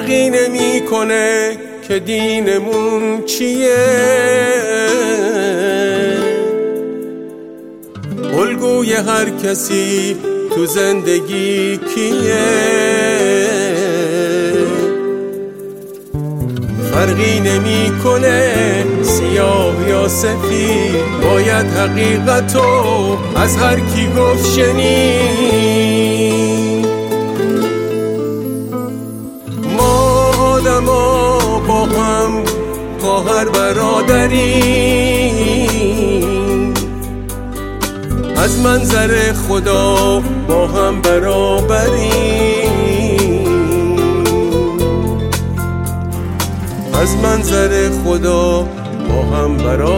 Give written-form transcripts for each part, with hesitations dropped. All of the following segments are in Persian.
فرقی نمیکنه که دینمون چیه، الگوی هر کسی تو زندگی کیه. فرقی نمیکنه سیاه یا سفید، باید حقیقتو از هر کی گفت شنید. ما آدما با هم خواهر برادریم، از منظر خدا با هم برابریم، از منظر خدا با هم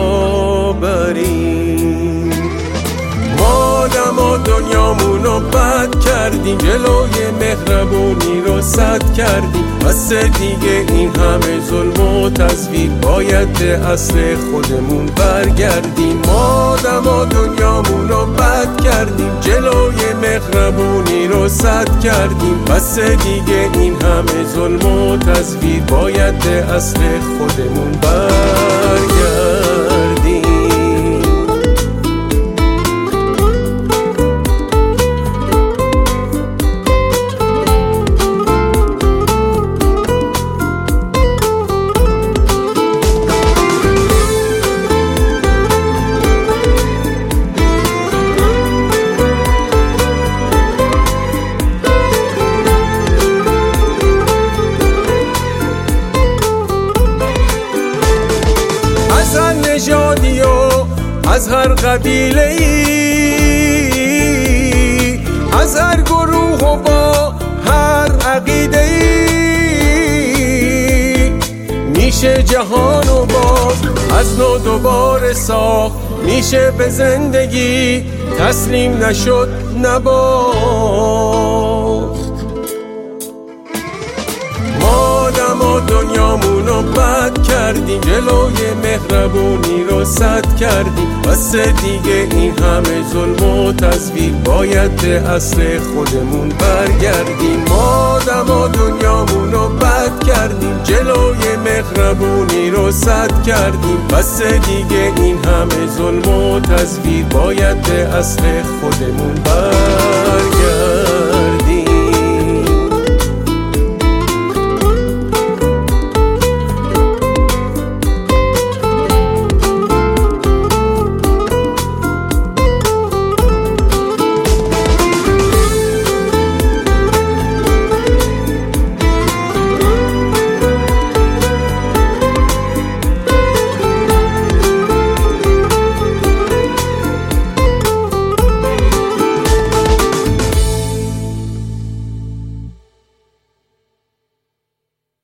برابریم. ما آدما دنیامونو بد کردیم، جلوی مهربونی رو سد کردیم، بس دیگه این همه ظلم و تزویر، باید به اصل خودمون برگردیم. ما آدما دنیامونو بد کردیم، جلوی مهربونی رو سد کردیم، بس دیگه این همه ظلم و تزویر، باید به اصل خودمون برگردیم. از هر نژادی و از هر قبیله ای، از هر گروه و با هر عقیده ای، میشه جهان و باز از نو دوباره ساخت، میشه به زندگی تسلیم نشد نباخت. ما دنیامونو بد کردیم، جلوی مهربونی رو سد کردیم، بس دیگه این همه ظلم و تزویر، باید به اصل خودمون برگردیم. ما دنیامونو بد کردیم، جلوی مهربونی رو سد کردیم، بس دیگه این همه ظلم و تزویر، باید به اصل خودمون برگردیم.